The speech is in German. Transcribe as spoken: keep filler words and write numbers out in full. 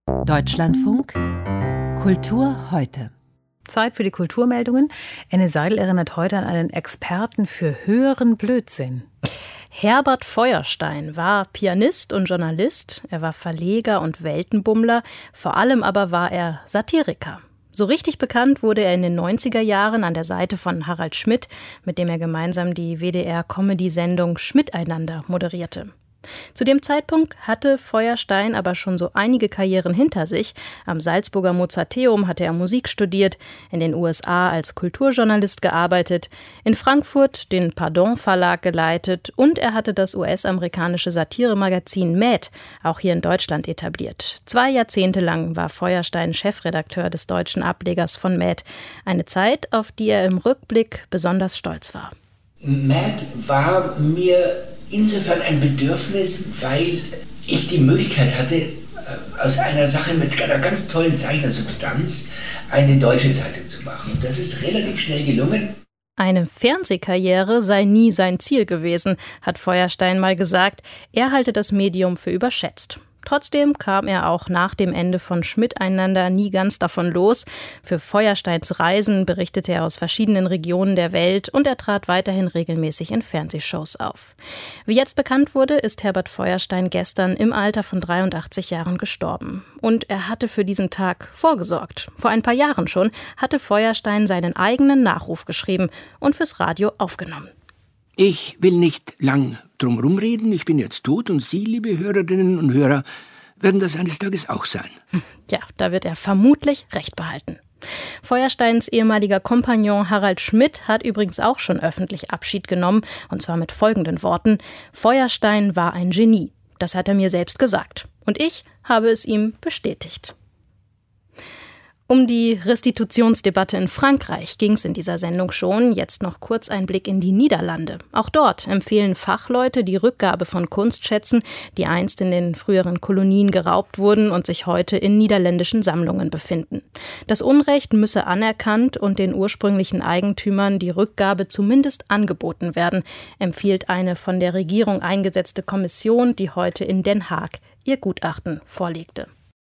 Deutschlandfunk Kultur heute. Zeit für die Kulturmeldungen. Anne Seidel erinnert heute an einen Experten für höheren Blödsinn. Herbert Feuerstein war Pianist und Journalist. Er war Verleger und Weltenbummler. Vor allem aber war er Satiriker. So richtig bekannt wurde er in den neunziger Jahren an der Seite von Harald Schmidt, mit dem er gemeinsam die W D R-Comedy-Sendung Schmidteinander moderierte. Zu dem Zeitpunkt hatte Feuerstein aber schon so einige Karrieren hinter sich. Am Salzburger Mozarteum hatte er Musik studiert, in den U S A als Kulturjournalist gearbeitet, in Frankfurt den Pardon Verlag geleitet und er hatte das U S-amerikanische Satiremagazin Mad auch hier in Deutschland etabliert. Zwei Jahrzehnte lang war Feuerstein Chefredakteur des deutschen Ablegers von Mad. Eine Zeit, auf die er im Rückblick besonders stolz war. Mad war mir insofern ein Bedürfnis, weil ich die Möglichkeit hatte, aus einer Sache mit einer ganz tollen Zeichnersubstanz eine deutsche Zeitung zu machen. Und das ist relativ schnell gelungen. Eine Fernsehkarriere sei nie sein Ziel gewesen, hat Feuerstein mal gesagt. Er halte das Medium für überschätzt. Trotzdem kam er auch nach dem Ende von Schmidteinander nie ganz davon los. Für Feuersteins Reisen berichtete er aus verschiedenen Regionen der Welt und er trat weiterhin regelmäßig in Fernsehshows auf. Wie jetzt bekannt wurde, ist Herbert Feuerstein gestern im Alter von dreiundachtzig Jahren gestorben. Und er hatte für diesen Tag vorgesorgt. Vor ein paar Jahren schon hatte Feuerstein seinen eigenen Nachruf geschrieben und fürs Radio aufgenommen. Ich will nicht lang drum rumreden, ich bin jetzt tot und Sie, liebe Hörerinnen und Hörer, werden das eines Tages auch sein. Ja, da wird er vermutlich recht behalten. Feuersteins ehemaliger Kompagnon Harald Schmidt hat übrigens auch schon öffentlich Abschied genommen, und zwar mit folgenden Worten: Feuerstein war ein Genie, das hat er mir selbst gesagt. Und ich habe es ihm bestätigt. Um die Restitutionsdebatte in Frankreich ging es in dieser Sendung schon. Jetzt noch kurz ein Blick in die Niederlande. Auch dort empfehlen Fachleute die Rückgabe von Kunstschätzen, die einst in den früheren Kolonien geraubt wurden und sich heute in niederländischen Sammlungen befinden. Das Unrecht müsse anerkannt und den ursprünglichen Eigentümern die Rückgabe zumindest angeboten werden, empfiehlt eine von der Regierung eingesetzte Kommission, die heute in Den Haag ihr Gutachten vorlegte.